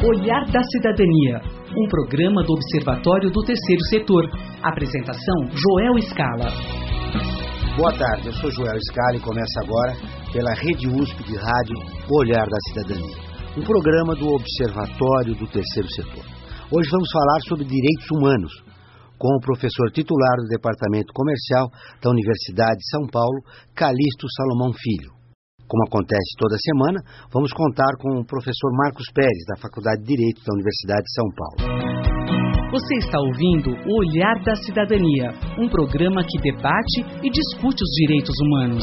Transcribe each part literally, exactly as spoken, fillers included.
Olhar da Cidadania, um programa do Observatório do Terceiro Setor. Apresentação, Joel Scala. Boa tarde, eu sou Joel Scala e começa agora, pela Rede U S P de Rádio, Olhar da Cidadania, um programa do Observatório do Terceiro Setor. Hoje vamos falar sobre direitos humanos, com o professor titular do Departamento Comercial da Universidade de São Paulo, Calixto Salomão Filho. Como acontece toda semana, vamos contar com o professor Marcos Pérez, da Faculdade de Direito da Universidade de São Paulo. Você está ouvindo o Olhar da Cidadania, um programa que debate e discute os direitos humanos.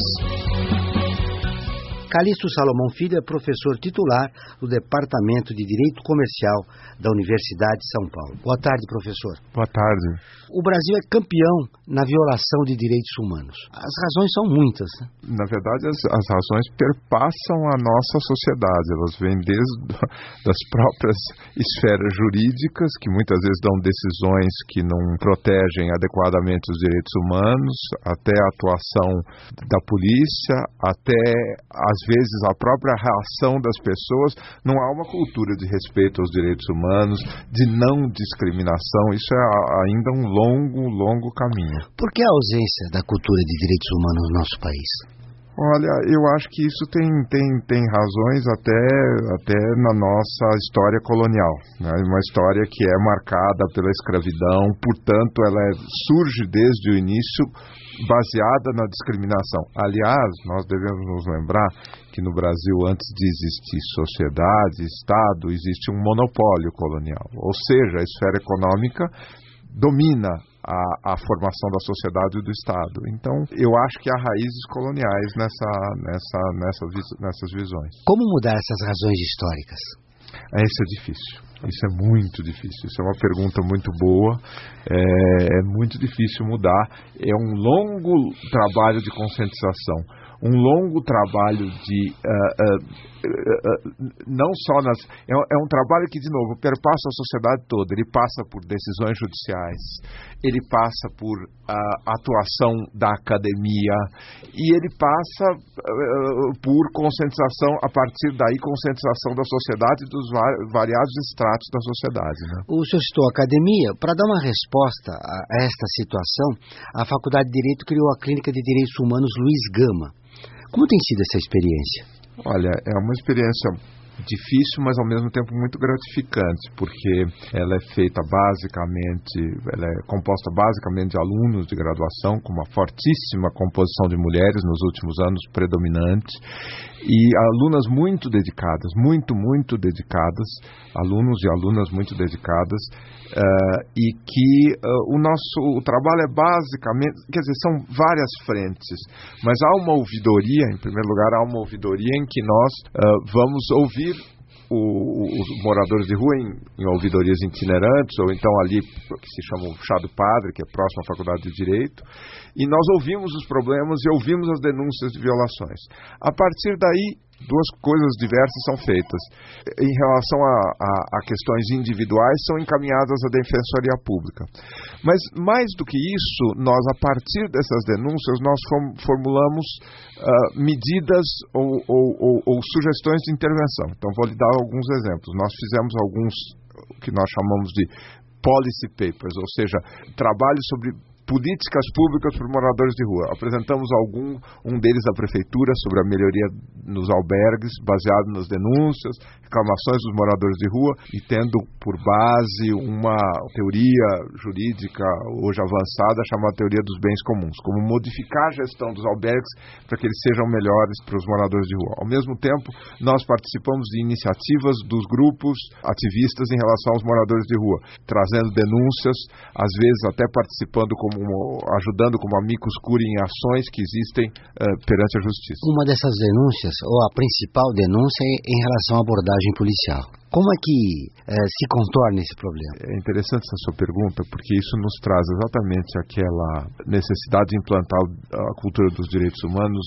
Calixto Salomão Filho é professor titular do Departamento de Direito Comercial da Universidade de São Paulo. Boa tarde, professor. Boa tarde. O Brasil é campeão na violação de direitos humanos. As razões são muitas, né? Na verdade, as, as razões perpassam a nossa sociedade. Elas vêm desde das próprias esferas jurídicas, que muitas vezes dão decisões que não protegem adequadamente os direitos humanos, até a atuação da polícia, até às vezes a própria reação das pessoas. Não há uma cultura de respeito aos direitos humanos, de não discriminação. Isso é ainda um longo, longo caminho. Por que a ausência da cultura de direitos humanos no nosso país? Olha, eu acho que isso tem, tem, tem razões até, até na nossa história colonial, né? Uma história que é marcada pela escravidão, portanto ela é, surge desde o início baseada na discriminação. Aliás, nós devemos nos lembrar que no Brasil, antes de existir sociedade, Estado, existe um monopólio colonial, ou seja, a esfera econômica domina A, a formação da sociedade e do Estado. Então, eu acho que há raízes coloniais nessa, nessa, nessa, nessas visões. Como mudar essas razões históricas? Isso é difícil. Isso é muito difícil. Isso é uma pergunta muito boa. É, é muito difícil mudar. É um longo trabalho de conscientização. Um longo trabalho de... Uh, uh, uh, uh, não só nas... É, é um trabalho que, de novo, perpassa a sociedade toda. Ele passa por decisões judiciais, ele passa por uh, atuação da academia e ele passa uh, por conscientização, a partir daí, conscientização da sociedade e dos variados estratos da sociedade, né? O senhor citou a academia. Para dar uma resposta a esta situação, a Faculdade de Direito criou a Clínica de Direitos Humanos Luiz Gama. Como tem sido essa experiência? Olha, é uma experiência difícil, mas ao mesmo tempo muito gratificante, porque ela é feita basicamente, ela é composta basicamente de alunos de graduação, com uma fortíssima composição de mulheres nos últimos anos, predominante, e alunas muito dedicadas, muito, muito dedicadas, alunos e alunas muito dedicadas, uh, e que uh, o nosso o trabalho é basicamente, quer dizer, são várias frentes, mas há uma ouvidoria, em primeiro lugar, há uma ouvidoria em que nós uh, vamos ouvir O, os moradores de rua em, em ouvidorias itinerantes, ou então ali que se chama o Chá do Padre, que é próximo à Faculdade de Direito, e nós ouvimos os problemas e ouvimos as denúncias de violações. A partir daí, duas coisas diversas são feitas. Em relação a, a, a questões individuais, são encaminhadas à Defensoria Pública. Mas, mais do que isso, nós, a partir dessas denúncias, nós formulamos uh, medidas ou, ou, ou, ou sugestões de intervenção. Então, vou lhe dar alguns exemplos. Nós fizemos alguns, que nós chamamos de policy papers, ou seja, trabalho sobre políticas públicas para moradores de rua. Apresentamos algum, um deles à prefeitura sobre a melhoria nos albergues, baseado nas denúncias, reclamações dos moradores de rua, e tendo por base uma teoria jurídica hoje avançada chamada teoria dos bens comuns, como modificar a gestão dos albergues para que eles sejam melhores para os moradores de rua. Ao mesmo tempo, nós participamos de iniciativas dos grupos ativistas em relação aos moradores de rua, trazendo denúncias, às vezes até participando como ajudando como amicus curiae em ações que existem uh, perante a justiça. Uma dessas denúncias, ou a principal denúncia, é em relação à abordagem policial. Como é que uh, se contorna esse problema? É interessante essa sua pergunta, porque isso nos traz exatamente aquela necessidade de implantar a cultura dos direitos humanos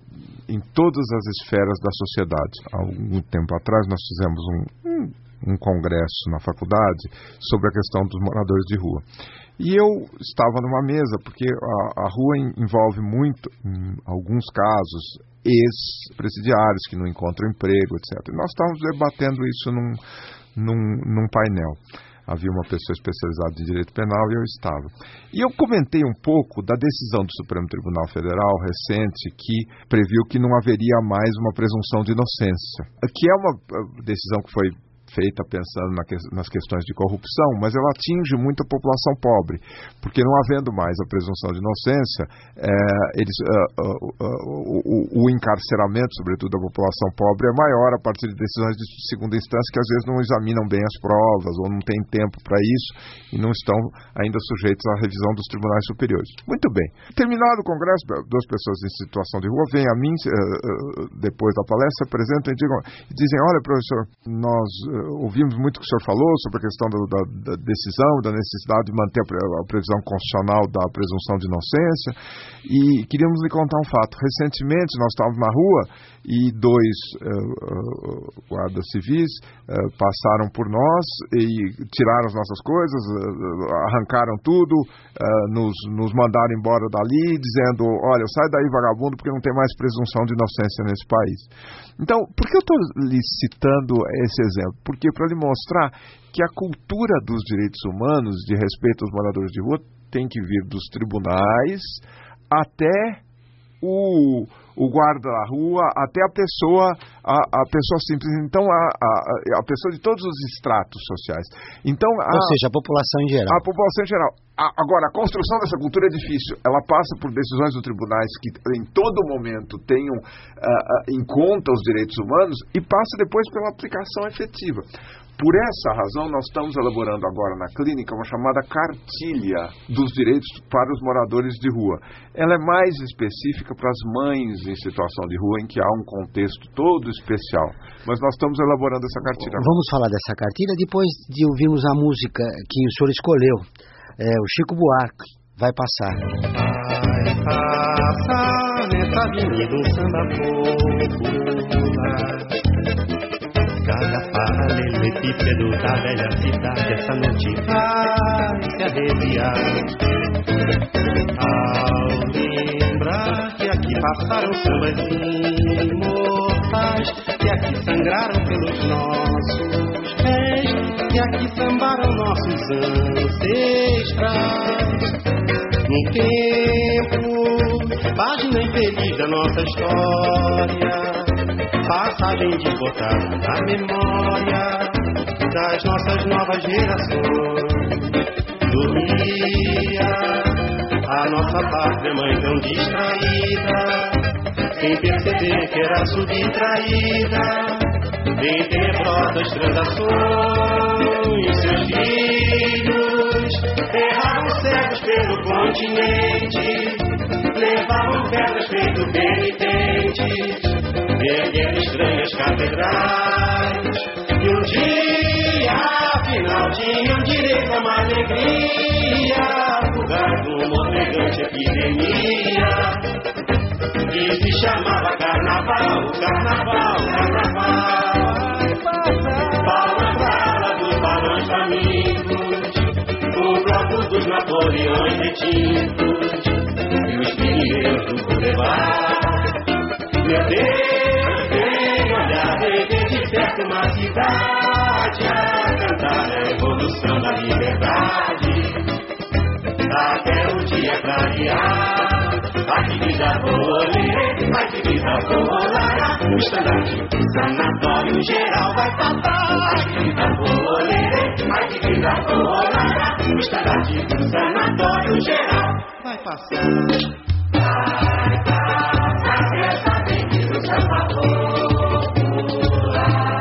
em todas as esferas da sociedade. Há algum tempo atrás nós fizemos um, um, um congresso na faculdade sobre a questão dos moradores de rua. E eu estava numa mesa, porque a, a rua envolve muito, em alguns casos, ex-presidiários que não encontram emprego, etcétera. E nós estávamos debatendo isso num, num, num painel. Havia uma pessoa especializada em direito penal e eu estava. E eu comentei um pouco da decisão do Supremo Tribunal Federal recente que previu que não haveria mais uma presunção de inocência, que é uma decisão que foi feita pensando na que, nas questões de corrupção, mas ela atinge muito a população pobre, porque não havendo mais a presunção de inocência, é, eles, uh, uh, uh, o, o encarceramento, sobretudo da população pobre, é maior a partir de decisões de segunda instância que às vezes não examinam bem as provas ou não têm tempo para isso e não estão ainda sujeitos à revisão dos tribunais superiores. Muito bem. Terminado o congresso, duas pessoas em situação de rua vêm a mim, uh, uh, depois da palestra, se apresentam e, digam, e dizem, olha, professor, nós uh, ouvimos muito o que o senhor falou sobre a questão da, da, da decisão, da necessidade de manter a, pre, a previsão constitucional da presunção de inocência, e queríamos lhe contar um fato. Recentemente nós estávamos na rua e dois uh, uh, guardas civis uh, passaram por nós e tiraram as nossas coisas, uh, arrancaram tudo, uh, nos, nos mandaram embora dali, dizendo, olha, sai daí, vagabundo, porque não tem mais presunção de inocência nesse país. Então, por que eu estou lhe citando esse exemplo? Porque para lhe mostrar que a cultura dos direitos humanos, de respeito aos moradores de rua, tem que vir dos tribunais até o, o guarda da rua, até a pessoa, a, a pessoa simples, então a, a, a pessoa de todos os estratos sociais. Então, a, Ou seja, a população em geral. A população em geral. A, agora, a construção dessa cultura é difícil. Ela passa por decisões dos tribunais que em todo momento tenham uh, uh, em conta os direitos humanos e passa depois pela aplicação efetiva. Por essa razão, nós estamos elaborando agora na clínica uma chamada cartilha dos direitos para os moradores de rua. Ela é mais específica para as mães em situação de rua, em que há um contexto todo especial. Mas nós estamos elaborando essa cartilha. Vamos falar dessa cartilha depois de ouvirmos a música que o senhor escolheu. É o Chico Buarque, Vai Passar. Vai passar nessa avenida um samba popular. Cada paralelepípedo da velha cidade essa noite vai se arrepiar. Ao lembrar que aqui passaram sambas imortais, que aqui sangraram pelos nossos pés, que aqui sambaram nossos ancestrais. Num tempo, página infeliz da nossa história, passagem desbotada na memória das nossas novas gerações. Dormia a nossa pátria mãe tão distraída, sem perceber que era subtraída em tenebrosas transações. Seus filhos erravam cegos pelo continente, levavam pedras feito penitentes, erguendo estranhas catedrais. E um dia, afinal, tinham direito a uma alegria, lugar de uma ofegante epidemia, que se chamava Carnaval, Carnaval, Carnaval. Palmas pra ala dos balões famintos, o bloco dos Napoleões retintos e os pneus do Boulevard. Meu Deus, vem olhar, ver de perto uma cidade a cantar a evolução da liberdade, até o dia clarear. Ai que vida bolê, ai que vida bolara, o estandarte do sanatório geral vai passar. Ai que vida bolê, ai que vida bolara, o estandarte do sanatório geral vai passar. Vai passar essa avenida do samba popular,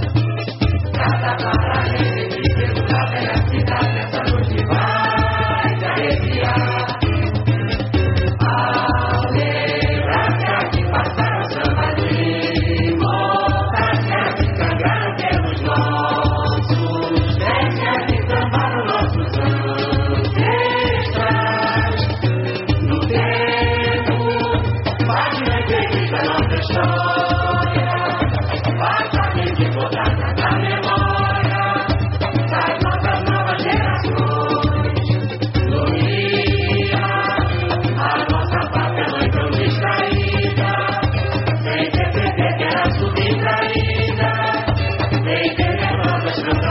cada paralelepípedo da velha cidade essa noite vai se arrepiar. Subtraída, em tenebrosas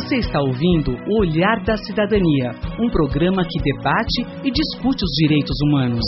Você está ouvindo O Olhar da Cidadania, um programa que debate e discute os direitos humanos.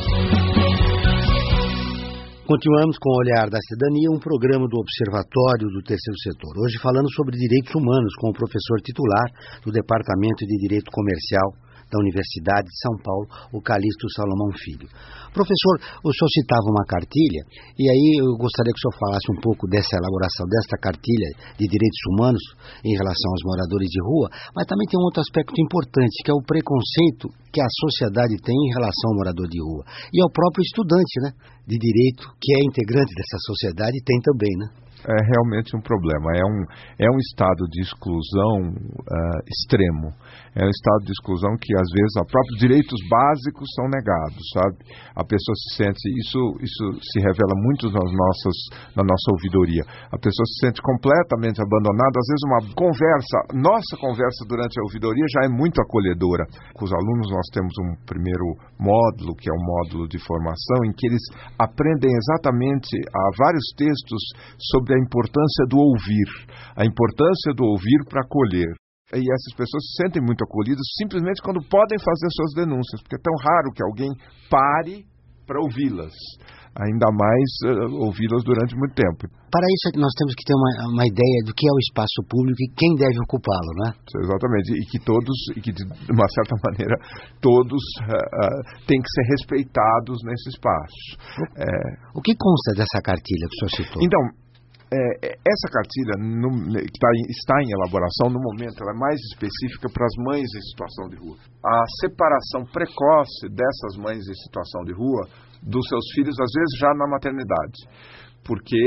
Continuamos com o Olhar da Cidadania, um programa do Observatório do Terceiro Setor. Hoje falando sobre direitos humanos com o professor titular do Departamento de Direito Comercial da Universidade de São Paulo, o Calixto Salomão Filho. Professor, o senhor citava uma cartilha, e aí eu gostaria que o senhor falasse um pouco dessa elaboração, desta cartilha de direitos humanos em relação aos moradores de rua, mas também tem um outro aspecto importante, que é o preconceito que a sociedade tem em relação ao morador de rua. E ao próprio estudante, né, de direito, que é integrante dessa sociedade, tem também, né? É realmente um problema, é um, é um estado de exclusão uh, extremo, é um estado de exclusão que às vezes os próprios direitos básicos são negados, sabe? A pessoa se sente, isso, isso se revela muito nas nossas, na nossa ouvidoria, a pessoa se sente completamente abandonada, às vezes uma conversa, nossa conversa durante a ouvidoria já é muito acolhedora. Com os alunos nós temos um primeiro módulo, que é um módulo de formação, em que eles aprendem exatamente a vários textos sobre a importância do ouvir, a importância do ouvir para acolher. E essas pessoas se sentem muito acolhidas simplesmente quando podem fazer suas denúncias, porque é tão raro que alguém pare para ouvi-las, ainda mais uh, ouvi-las durante muito tempo. Para isso nós temos que ter uma, uma ideia do que é o espaço público e quem deve ocupá-lo, né? Exatamente, e que todos, e que de uma certa maneira, todos uh, uh, têm que ser respeitados nesse espaço. O, é... o que consta dessa cartilha que o senhor citou? Então, É, essa cartilha no, que tá em, está em elaboração, no momento, ela é mais específica para as mães em situação de rua. A separação precoce dessas mães em situação de rua dos seus filhos, às vezes já na maternidade. Porque,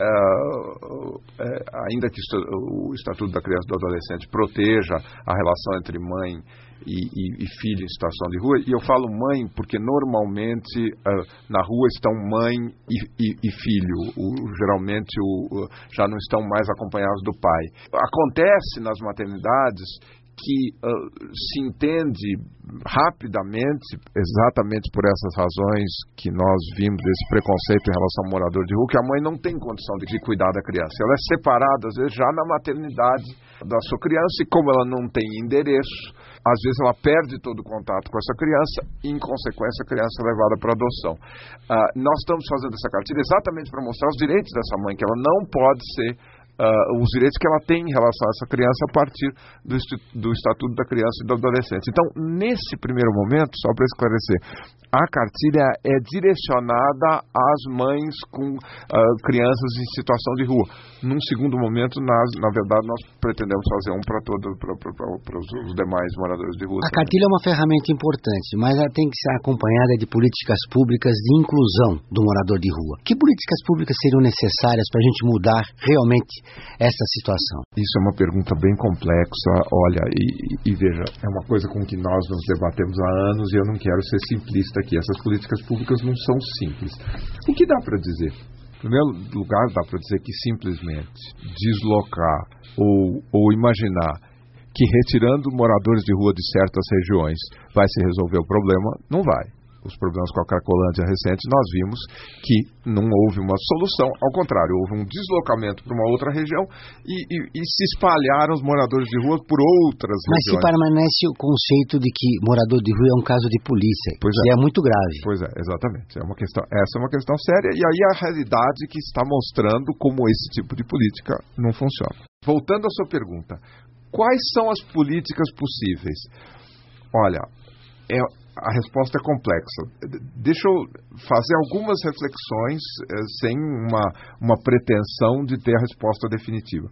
uh, uh, ainda que o Estatuto da Criança e do Adolescente proteja a relação entre mãe e, e, e filho em situação de rua, e eu falo mãe porque normalmente uh, na rua estão mãe e, e, e filho, o, geralmente o, o, já não estão mais acompanhados do pai. Acontece nas maternidades que uh, se entende rapidamente, exatamente por essas razões que nós vimos desse preconceito em relação ao morador de rua, que a mãe não tem condição de, de cuidar da criança. Ela é separada, às vezes, já na maternidade da sua criança, e como ela não tem endereço, às vezes ela perde todo o contato com essa criança e, em consequência, a criança é levada para adoção. Uh, nós estamos fazendo essa cartilha exatamente para mostrar os direitos dessa mãe, que ela não pode ser Uh, os direitos que ela tem em relação a essa criança a partir do, do Estatuto da Criança e do Adolescente. Então, nesse primeiro momento, só para esclarecer, a cartilha é direcionada às mães com uh, crianças em situação de rua. Num segundo momento, nas, na verdade, nós pretendemos fazer um para todos, para os demais moradores de rua. A cartilha é uma ferramenta importante, mas ela tem que ser acompanhada de políticas públicas de inclusão do morador de rua. Que políticas públicas seriam necessárias para a gente mudar realmente essa situação? Isso é uma pergunta bem complexa, olha, e, e veja, é uma coisa com que nós nos debatemos há anos e eu não quero ser simplista aqui. Essas políticas públicas não são simples. O que dá para dizer? Em primeiro lugar, dá para dizer que simplesmente deslocar ou, ou imaginar que retirando moradores de rua de certas regiões vai se resolver o problema, não vai. Os problemas com a Cracolândia recente, nós vimos que não houve uma solução, ao contrário, houve um deslocamento para uma outra região e, e, e se espalharam os moradores de rua por outras Mas regiões. Mas se permanece o conceito de que morador de rua é um caso de polícia, pois que é. é muito grave. Pois é, exatamente. É uma questão, essa é uma questão séria, e aí a realidade que está mostrando como esse tipo de política não funciona. Voltando à sua pergunta, quais são as políticas possíveis? Olha, é... a resposta é complexa. Deixa eu fazer algumas reflexões eh, sem uma, uma pretensão de ter a resposta definitiva.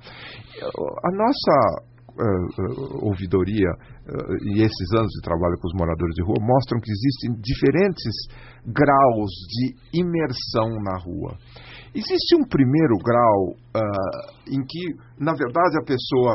A nossa uh, ouvidoria uh, e esses anos de trabalho com os moradores de rua mostram que existem diferentes graus de imersão na rua. Existe um primeiro grau uh, em que, na verdade, a pessoa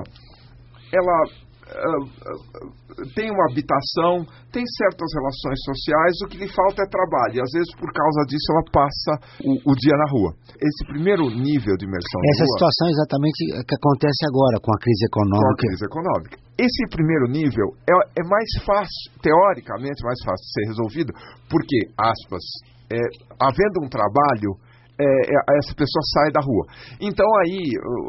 ela Uh, uh, tem uma habitação, tem certas relações sociais, o que lhe falta é trabalho, e às vezes por causa disso ela passa o, o dia na rua. Esse primeiro nível de imersão Essa na rua, situação é exatamente o que acontece agora com a crise econômica. Com a crise econômica. Esse primeiro nível é, é mais fácil, teoricamente mais fácil de ser resolvido, porque, aspas, é, havendo um trabalho, é, essa pessoa sai da rua. Então aí,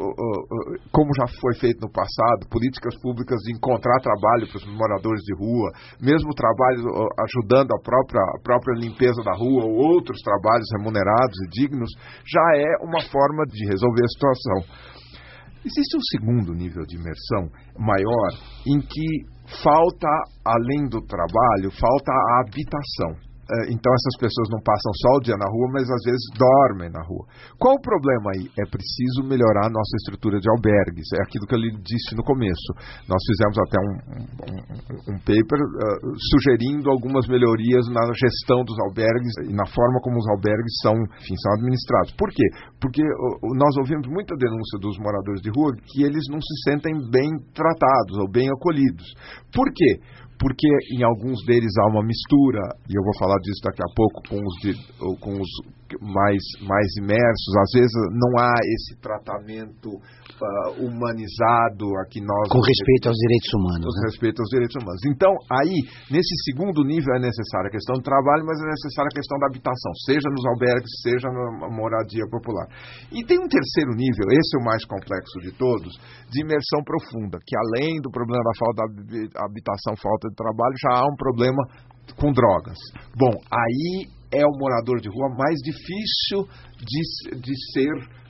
como já foi feito no passado, políticas públicas de encontrar trabalho para os moradores de rua, mesmo trabalho ajudando a própria, a própria limpeza da rua ou outros trabalhos remunerados e dignos, já é uma forma de resolver a situação. Existe um segundo nível de imersão maior em que falta, além do trabalho, falta a habitação. Então essas pessoas não passam só o dia na rua, mas às vezes dormem na rua. Qual o problema aí? É preciso melhorar a nossa estrutura de albergues. É aquilo que eu lhe disse no começo. Nós fizemos até um, um, um paper uh, sugerindo algumas melhorias na gestão dos albergues e na forma como os albergues são, enfim, são administrados. Por quê? Porque uh, nós ouvimos muita denúncia dos moradores de rua que eles não se sentem bem tratados ou bem acolhidos. Por quê? Porque em alguns deles há uma mistura, e eu vou falar disso daqui a pouco, com os, de, com os mais, mais imersos. Às vezes não há esse tratamento uh, humanizado a que nós... Com respeito aos direitos humanos. Com né? respeito aos direitos humanos. Então, aí, nesse segundo nível é necessária a questão do trabalho, mas é necessária a questão da habitação, seja nos albergues, seja na moradia popular. E tem um terceiro nível, esse é o mais complexo de todos, de imersão profunda, que além do problema da falta de habitação, falta de trabalho, já há um problema com drogas. Bom, aí é o morador de rua mais difícil de, de ser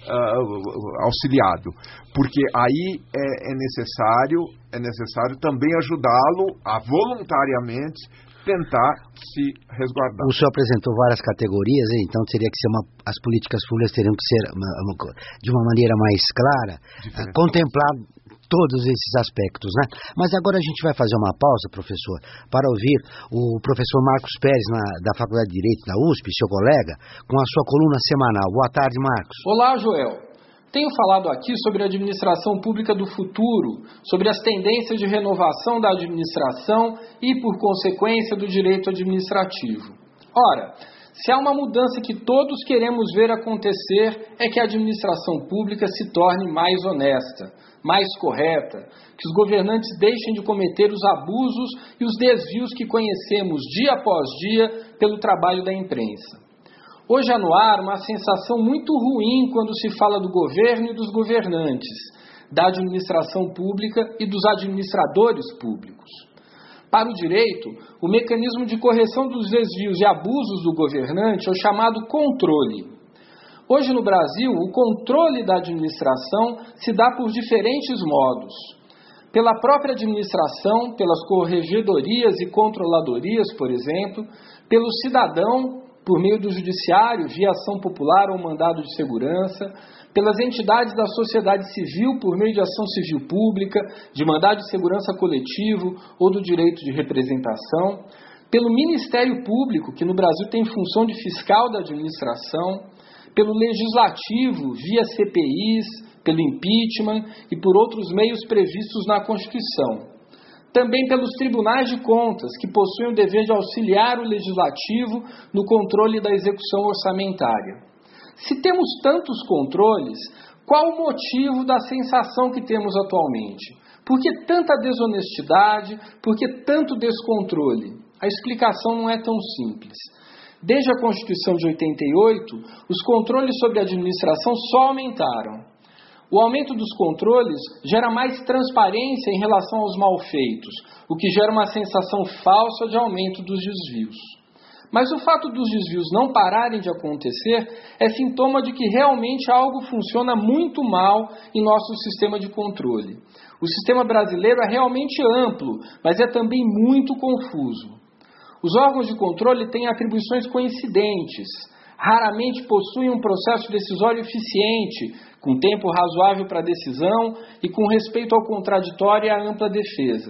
uh, auxiliado, porque aí é, é necessário é necessário também ajudá-lo a voluntariamente tentar se resguardar. O senhor apresentou várias categorias, então teria que ser uma, as políticas públicas teriam que ser uma, uma, de uma maneira mais clara, uh, contemplar todos esses aspectos, né? Mas agora a gente vai fazer uma pausa, professor, para ouvir o professor Marcos Pérez, na, da Faculdade de Direito da U S P, seu colega, com a sua coluna semanal. Boa tarde, Marcos. Olá, Joel. Tenho falado aqui sobre a administração pública do futuro, sobre as tendências de renovação da administração e, por consequência, do direito administrativo. Ora, se há uma mudança que todos queremos ver acontecer, é que a administração pública se torne mais honesta, mais correta, que os governantes deixem de cometer os abusos e os desvios que conhecemos dia após dia pelo trabalho da imprensa. Hoje há no ar uma sensação muito ruim quando se fala do governo e dos governantes, da administração pública e dos administradores públicos. Para o direito, o mecanismo de correção dos desvios e abusos do governante é o chamado controle. Hoje no Brasil, o controle da administração se dá por diferentes modos. Pela própria administração, pelas corregedorias e controladorias, por exemplo, pelo cidadão, por meio do judiciário, via ação popular ou mandado de segurança, pelas entidades da sociedade civil, por meio de ação civil pública, de mandado de segurança coletivo ou do direito de representação, pelo Ministério Público, que no Brasil tem função de fiscal da administração, pelo Legislativo, via C P Is, pelo impeachment e por outros meios previstos na Constituição. Também pelos tribunais de contas, que possuem o dever de auxiliar o Legislativo no controle da execução orçamentária. Se temos tantos controles, qual o motivo da sensação que temos atualmente? Por que tanta desonestidade? Por que tanto descontrole? A explicação não é tão simples. Desde a Constituição de oitenta e oito, os controles sobre a administração só aumentaram. O aumento dos controles gera mais transparência em relação aos malfeitos, o que gera uma sensação falsa de aumento dos desvios. Mas o fato dos desvios não pararem de acontecer é sintoma de que realmente algo funciona muito mal em nosso sistema de controle. O sistema brasileiro é realmente amplo, mas é também muito confuso. Os órgãos de controle têm atribuições coincidentes, raramente possuem um processo decisório eficiente, com tempo razoável para a decisão e com respeito ao contraditório e à ampla defesa.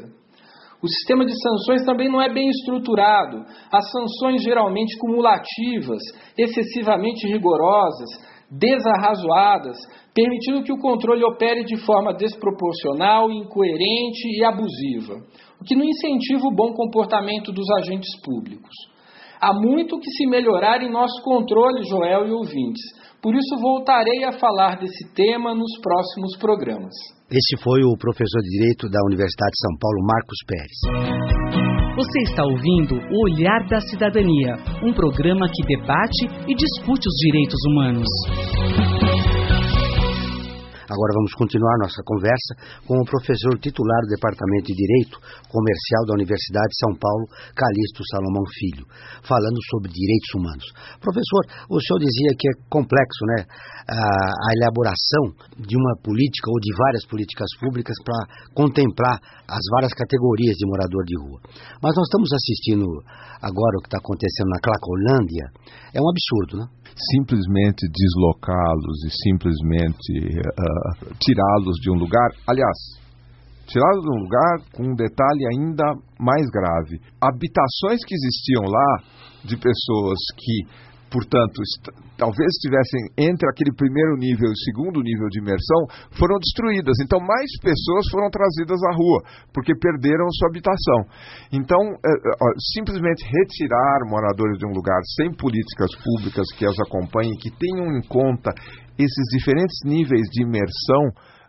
O sistema de sanções também não é bem estruturado. As sanções geralmente cumulativas, excessivamente rigorosas, desarrazoadas, permitindo que o controle opere de forma desproporcional, incoerente e abusiva, o que não incentiva o bom comportamento dos agentes públicos. Há muito que se melhorar em nosso controle, Joel e ouvintes. Por isso voltarei a falar desse tema nos próximos programas. Esse foi o professor de Direito da Universidade de São Paulo, Marcos Pérez. Você está ouvindo O Olhar da Cidadania, um programa que debate e discute os direitos humanos. Agora vamos continuar nossa conversa com o professor titular do Departamento de Direito Comercial da Universidade de São Paulo, Calixto Salomão Filho, falando sobre direitos humanos. Professor, o senhor dizia que é complexo, né, a, a elaboração de uma política ou de várias políticas públicas para contemplar as várias categorias de morador de rua. Mas nós estamos assistindo agora o que está acontecendo na Cracolândia. É um absurdo, né? Simplesmente deslocá-los e simplesmente uh, tirá-los de um lugar, aliás, tirá-los de um lugar com um detalhe ainda mais grave. Habitações que existiam lá de pessoas que, portanto, est- talvez estivessem entre aquele primeiro nível e o segundo nível de imersão, foram destruídas. Então, mais pessoas foram trazidas à rua, porque perderam sua habitação. Então, é, é, simplesmente retirar moradores de um lugar sem políticas públicas que as acompanhem, que tenham em conta esses diferentes níveis de imersão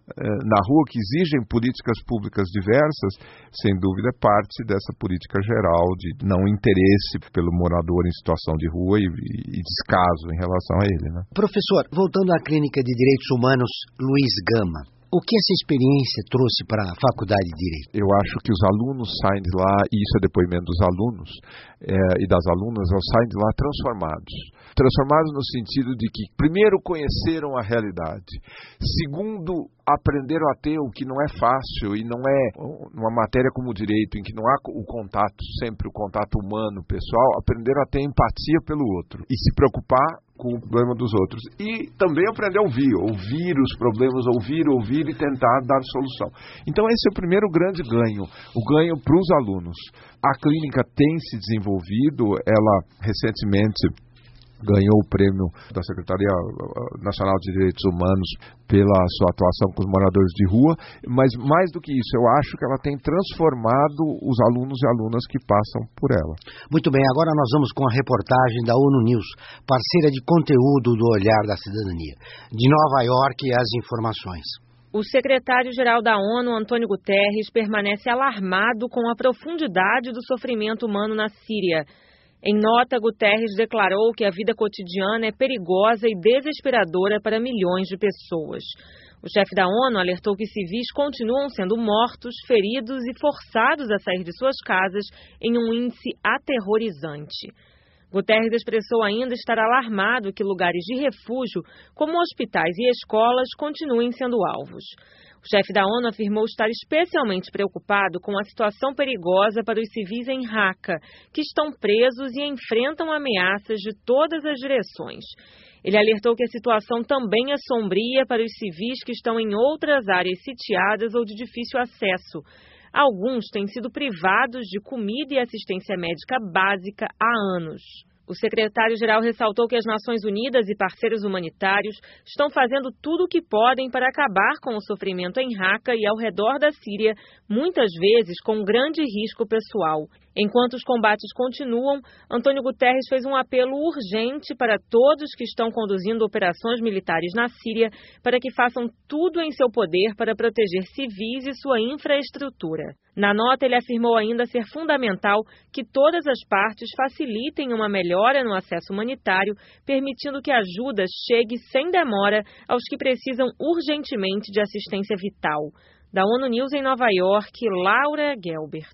na rua, que exigem políticas públicas diversas, sem dúvida é parte dessa política geral de não interesse pelo morador em situação de rua e, e descaso em relação a ele, né? Professor, voltando à Clínica de Direitos Humanos Luiz Gama, o que essa experiência trouxe para a Faculdade de Direito? Eu acho que os alunos saem de lá, e isso é depoimento dos alunos é, e das alunas, eles saem de lá transformados. Transformados no sentido de que, primeiro, conheceram a realidade. Segundo, aprenderam a ter o que não é fácil e não é uma matéria como o direito, em que não há o contato, sempre o contato humano, pessoal, aprenderam a ter empatia pelo outro e se preocupar com o problema dos outros. E também aprender a ouvir, ouvir os problemas, ouvir, ouvir e tentar dar solução. Então esse é o primeiro grande ganho, o ganho para os alunos. A clínica tem se desenvolvido, ela recentemente ganhou o prêmio da Secretaria Nacional de Direitos Humanos pela sua atuação com os moradores de rua, mas mais do que isso, eu acho que ela tem transformado os alunos e alunas que passam por ela. Muito bem, agora nós vamos com a reportagem da ONU News, parceira de conteúdo do Olhar da Cidadania. De Nova York, as informações. O secretário-geral da ONU, Antônio Guterres, permanece alarmado com a profundidade do sofrimento humano na Síria. Em nota, Guterres declarou que a vida cotidiana é perigosa e desesperadora para milhões de pessoas. O chefe da ONU alertou que civis continuam sendo mortos, feridos e forçados a sair de suas casas em um índice aterrorizante. Guterres expressou ainda estar alarmado que lugares de refúgio, como hospitais e escolas, continuem sendo alvos. O chefe da ONU afirmou estar especialmente preocupado com a situação perigosa para os civis em Raqqa, que estão presos e enfrentam ameaças de todas as direções. Ele alertou que a situação também é sombria para os civis que estão em outras áreas sitiadas ou de difícil acesso. Alguns têm sido privados de comida e assistência médica básica há anos. O secretário-geral ressaltou que as Nações Unidas e parceiros humanitários estão fazendo tudo o que podem para acabar com o sofrimento em Raqqa e ao redor da Síria, muitas vezes com grande risco pessoal. Enquanto os combates continuam, Antônio Guterres fez um apelo urgente para todos que estão conduzindo operações militares na Síria para que façam tudo em seu poder para proteger civis e sua infraestrutura. Na nota, ele afirmou ainda ser fundamental que todas as partes facilitem uma melhora no acesso humanitário, permitindo que a ajuda chegue sem demora aos que precisam urgentemente de assistência vital. Da ONU News em Nova York, Laura Gelbert.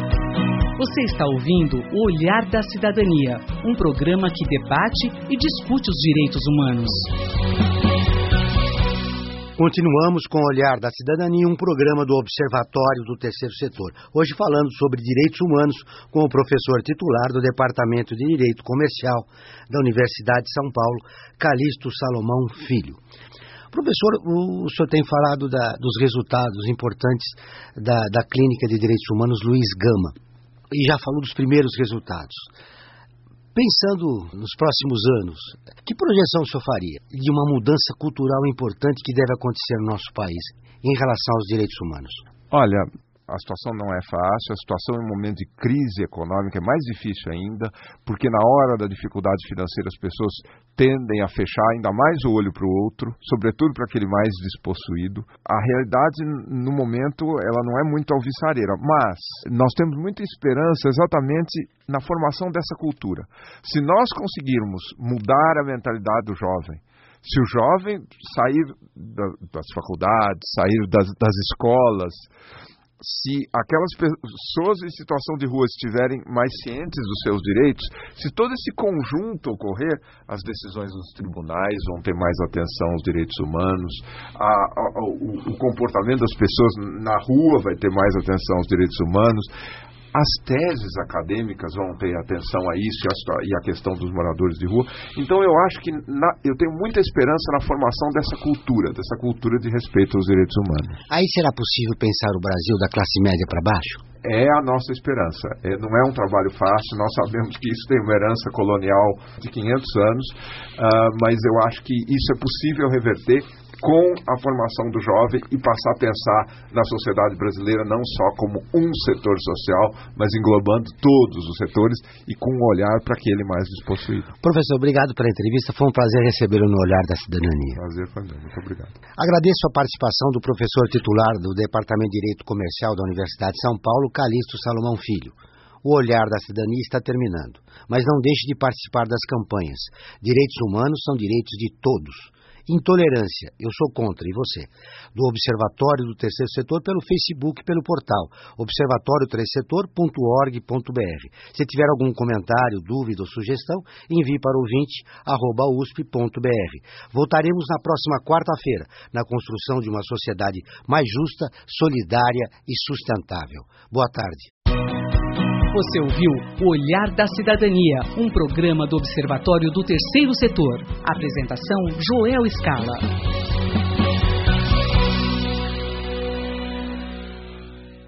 Você está ouvindo O Olhar da Cidadania, um programa que debate e discute os direitos humanos. Continuamos com o Olhar da Cidadania, um programa do Observatório do Terceiro Setor. Hoje falando sobre direitos humanos com o professor titular do Departamento de Direito Comercial da Universidade de São Paulo, Calixto Salomão Filho. Professor, o senhor tem falado da, dos resultados importantes da, da Clínica de Direitos Humanos Luiz Gama e já falou dos primeiros resultados. Pensando nos próximos anos, que projeção o senhor faria de uma mudança cultural importante que deve acontecer no nosso país em relação aos direitos humanos? Olha, a situação não é fácil, a situação em um momento de crise econômica é mais difícil ainda, porque na hora da dificuldade financeira as pessoas tendem a fechar ainda mais o olho para o outro, sobretudo para aquele mais despossuído. A realidade, no momento, ela não é muito alvissareira, mas nós temos muita esperança exatamente na formação dessa cultura. Se nós conseguirmos mudar a mentalidade do jovem, se o jovem sair da, das faculdades, sair das, das escolas, se aquelas pessoas em situação de rua estiverem mais cientes dos seus direitos, se todo esse conjunto ocorrer, as decisões dos tribunais vão ter mais atenção aos direitos humanos, a, a, a, o, o comportamento das pessoas na rua vai ter mais atenção aos direitos humanos. As teses acadêmicas vão ter atenção a isso e a questão dos moradores de rua. Então eu acho que na, eu tenho muita esperança na formação dessa cultura, dessa cultura de respeito aos direitos humanos. Aí será possível pensar o Brasil da classe média para baixo? É a nossa esperança. É, não é um trabalho fácil, nós sabemos que isso tem uma herança colonial de quinhentos anos, uh, mas eu acho que isso é possível reverter com a formação do jovem e passar a pensar na sociedade brasileira não só como um setor social, mas englobando todos os setores e com um olhar para aquele mais despossuído. Professor, obrigado pela entrevista. Foi um prazer recebê-lo no Olhar da Cidadania. Prazer foi meu. Muito obrigado. Agradeço a participação do professor titular do Departamento de Direito Comercial da Universidade de São Paulo, Calixto Salomão Filho. O Olhar da Cidadania está terminando, mas não deixe de participar das campanhas. Direitos humanos são direitos de todos. Intolerância, eu sou contra, e você? Do Observatório do Terceiro Setor pelo Facebook e pelo portal observatório terceiro setor ponto org ponto br. Se tiver algum comentário, dúvida ou sugestão, envie para ouvinte arroba usp ponto br. Voltaremos na próxima quarta-feira, na construção de uma sociedade mais justa, solidária e sustentável. Boa tarde. Você ouviu o Olhar da Cidadania, um programa do Observatório do Terceiro Setor. Apresentação Joel Scala.